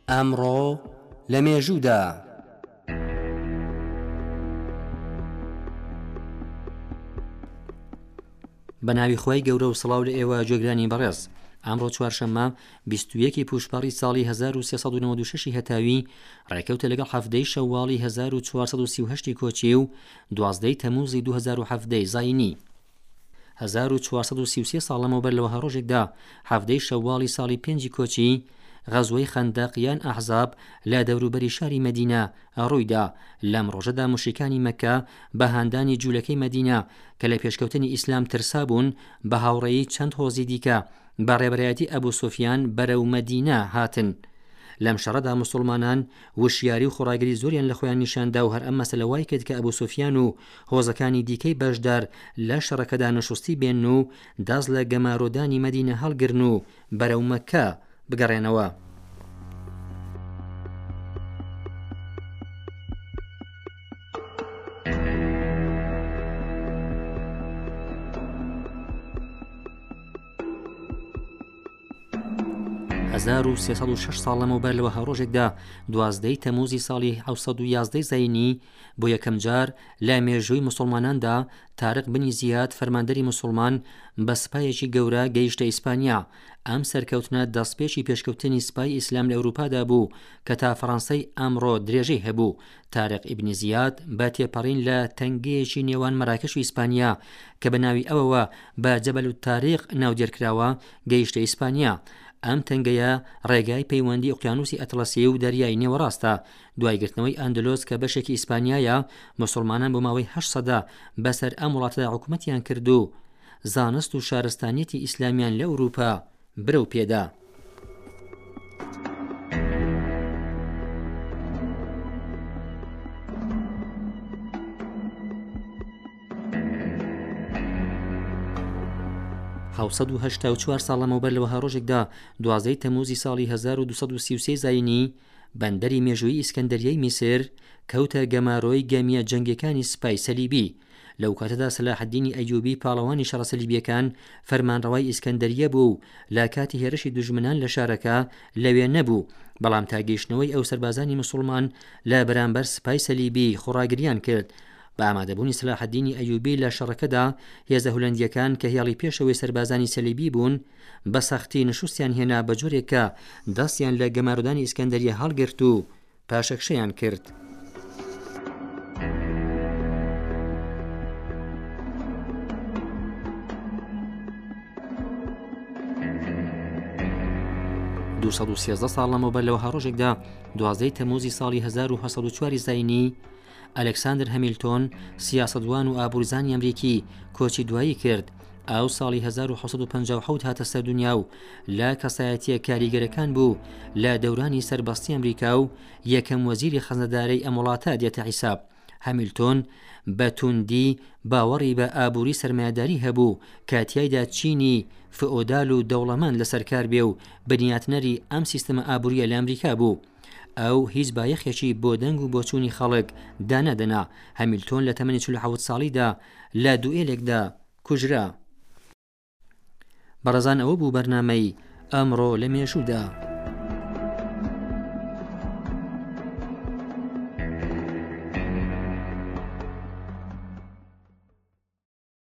ئەمڕۆ لە مێژوودا بە ناوی خۆی گەورە و سڵاو لە ئێوە گوێگرانی بەڕێز. ئەمڕۆ چوارشەممە 21 پوشپەڕی ساڵی 1396 هەتاوی ڕێکەوتە لەگەڵ هەفتەی شەواڵی 1438 کۆچی و 12 تەمووزی 2017 زاینی. 1433 ساڵ لەمەوبەر لەوە هەڕۆژێکدا هەفتەی شەواڵی ساڵی 5 کۆچی غەزوەی خەندەق یان ئەحزاب لە دەوروبەری شاری مەدینە ڕوویدا. لەم ڕۆژەدا موشریکانی مەککە بە هاندانی جوولەکەی مەدینە کە لە پێشکەوتنی ئیسلام ترسا بوون بە هاوڕێی چەند هۆزی دیکە بە ڕێبەرایەتی ئەبوو سوفیان بەرەو مەدینە هاتن. لەم شەڕەدا موسڵمانان وشیاری و خۆڕاگری زۆریان لە خۆیان نیشاندا و هەر ئەم مەسەلە وای کرد کە ئەبوو سوفیان و هۆزەکانی دیکەی بەشدار لە شەڕەکەدا نەشستی بێن و دەست لە گەمارۆدانی مەدینە هەڵگرن و بەرەو مەککە بگەڕێنەوە. هەزار و 306 ساڵ لەمەوبەر لەوە هەڕۆژێکدا 12 تەمووزی ساڵی 711 زاینی بۆ یەکەم جار لە مێژووی موسڵماناندا تارق بنی زیاد فەرماندەری موسڵمان بە سپایەکی گەورە گەیشتە ئیسپانیا. ئەم سەرکەوتنە دەستپێشی پێشکەوتنی سپای ئیسلام لە ئەوروپادا بوو کە تا فەڕەنسای ئەمڕۆ درێژەی هەبوو. تارق ئیبنی زیاد بە تێپەڕین لە تەنگەیەکی نێوان مەراکەش و ئیسپانیا کە بە ناوی ئەوەوە بە جەبەل التاریق ناودێرکراوە گەیشتە ئیسپانیا. ئەم تەنگەیە ڕێگای پەیوەندی ئۆقیانوسی ئەتلەسی و دەریای نێوەڕاستە. دوای گرتنەوەی ئەندلۆس کە بەشێکی ئیسپانیایە، موسڵمانان بۆ ماوەی 8 سەدا بەسەر ئەم وڵاتەدا حکومەتیان کرد و زانست و شارستانیەتی ئیسلامیان لە ئەوروپا برەو پێدا. حوسەد و 84 ساڵ لەمەوبەر لەوە هەڕۆژێکدا 12 تەمووزی ساڵی 1233 زاینی بەندەری مێژووی ئیسکەندەریەی میسر کەوتە گەمارۆی گەمیە جەنگیەکانی سپای سەلیبی. لەو کاتەدا سەلاحەددینی ئەیوبی پاڵەوانی شەڕە سەلیبیەکان فەرمانڕەوای ئیسکەندەریە بوو. لە کاتی هێرشی دوژمنان لە شارەکە لەوێ نەبوو، بەڵام تا گەیشتنەوەی ئەو سەربازانی موسڵمان لە بەرامبەر سپای سەلیبی خۆڕاگریان کرد. بە ئامادەبوونی سەلاحەددینی ئەیوبی لە شەڕەکەدا هێزە هۆلەندیەکان کە هێڵی پێشەوەی سەربازانی سەلیبی بوون بە سەختی نشوستیان هێنا بە جۆرێک کە دەستیان لە گەمارۆدانی ئیسکەندەریە هەڵگرت و پاشەکشەیان کرد. دو سەد و 13 ساڵ لەمەوبەر لەوە هەڕۆژێکدا 12 تەمووزی ساڵی 1904 زاینی ئەلێکساندر هەمیلتۆن سیاسەتوان و ئابوورزانی ئەمریکی کۆچی دوایی کرد. ئەو ساڵی 1957 هاتە سەر دنیا و لە کەسایەتیە کاریگەرەکان بوو. لە دەورانی سەربەستی ئەمریکا و یەکەم وەزیری خەزنەدارەی ئەم وڵاتە دێتە حیساب. هەمیلتۆن بە توندی باوەڕی بە ئابووری سەرمایەداری هەبوو کاتیایدا چینی فئۆدال و دەوڵەمەند لەسەرکار بێ و بنیاتنەری ئەم سیستەمە ئابووریە لە ئەمریکا بوو. ئەو هیچ بایەخێکی بۆ دەنگ و بۆچوونی خەڵک دانەدەنا. هەمیلتۆن لە تەمەنی 47 ساڵیدا لە دوئێلێکدا کوژرا. بەڕێزان ئەوە بوو بەرنامەی ئەمڕۆ لە مێژوودا.